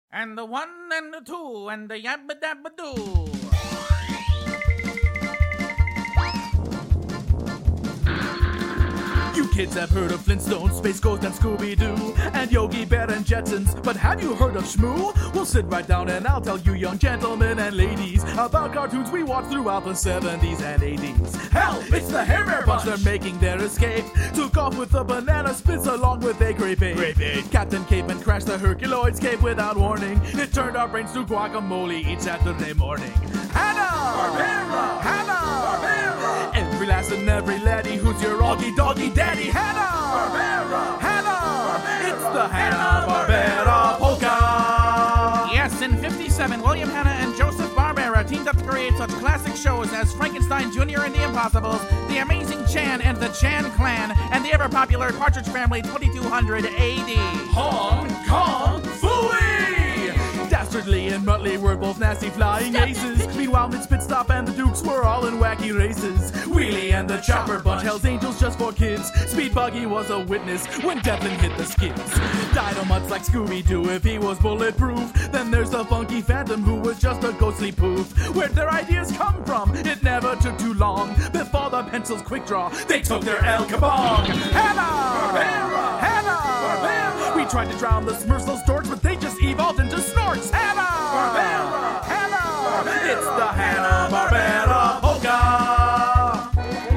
And the one and the two and the yabba dabba doo. You kids have heard of Flintstones, Space Ghost, and Scooby-Doo, and Yogi Bear and Jetsons, but have you heard of Shmoo? Well, sit right down and I'll tell you, young gentlemen and ladies, about cartoons we watched throughout the 70s and 80s. Hell, it's the Hair Bear Bunch, they're making their escape. Took off with the banana splits along with a grape ape. Captain Caveman crashed the Herculoids cave without warning. It turned our brains to guacamole each Saturday morning. Hanna-Barbera! Hanna-Barbera! Every lass and every laddie, who's your Augie Doggy Daddy? Hanna-Barbera! Hanna! It's the Hanna-Barbera Polka! Yes, in 57, William Hanna and Joseph Barbera teamed up to create such classic shows as Frankenstein Jr. and the Impossibles, The Amazing Chan and the Chan Clan, and the ever-popular Partridge Family 2200 AD. Hong Kong Phooey! Dastardly and Muttley were both nasty flying aces. Meanwhile, Miss Pitstop and the Dukes were all in wacky races. Wheelie and the Chopper Bunch, Hell's Angels just for kids. Speed Buggy was a witness when Devlin hit the skids. Dino-Mutt's like Scooby-Doo if he was bulletproof. Then there's the Funky Phantom who was just a ghostly poof. Where'd their ideas come from? It never took too long. Before the pencils quick draw, they took their El Kabong. Hanna-Barbera! Hanna-Barbera! We tried to drown the Smurfs, those dorks, but they just evolved into snorts. Hanna-Barbera! Hanna! It's the Hanna-Barbera Polka!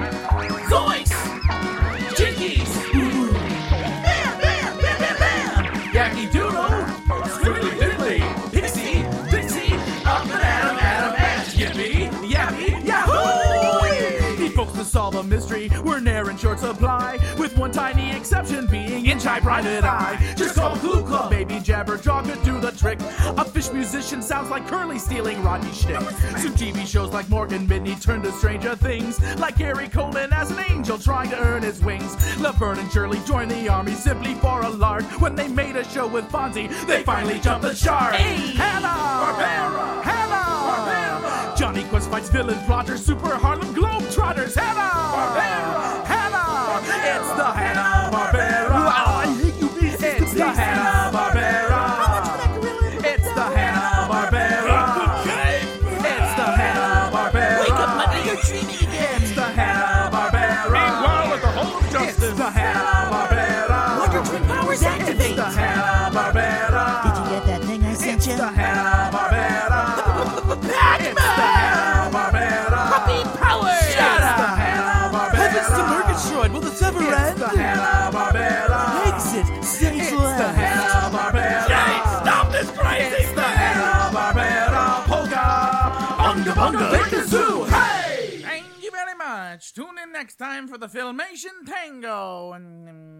Zoinks! Jinkies! Bam, bam, bam, bam, bam! Yankee Doodle! Squiggly Diddly! Pixie! Dixie! Up and Adam, Ash! Yippee! Yappy! Yahoo! The folks to solve a mystery were ne'er in short supply, with one tiny exception being Inch-Eye Private Eye. Just call Clue Club, Baby Jabberjaw could do the trick. A fish musician sounds like Curly stealing Rodney shtick. Soon TV shows like Morgan Midney turned to Stranger Things, like Gary Coleman as an angel trying to earn his wings. Laverne and Shirley joined the army simply for a lark. When they made a show with Fonzie, they finally jumped the shark. Hey! Hanna-Barbera! Hanna-Barbera! Johnny Quest fights villain plotters, Super Harlem Globetrotters. Hanna-Barbera! Hanna! It's the Hanna-Barbera! Wow, I hate you, it's the Hanna-Barbera! It's the Hanna-Barbera! It's the Hanna-Barbera! Wake up, Muddy, you're dreaming again! It's the Hanna-Barbera! Meanwhile, at the Hall of Justice, It's the Hanna-Barbera! Wonder Twin powers activate! It's the Hanna-Barbera! Did you get that thing I sent you? It's the Hanna-Barbera! It's the Hanna-Barbera! Puppy power! Shut up! It's the Hanna-Barbera! Heavens to Murgatroyd, will this ever It's end? the Hanna-Barbera! Exit stage It's the left. Hanna-Barbera! stop this crazy It's the Hanna-Barbera Polka! Unga Bunga Lick the Zoo! Hey! Thank you very much. Tune in next time for the Filmation Tango.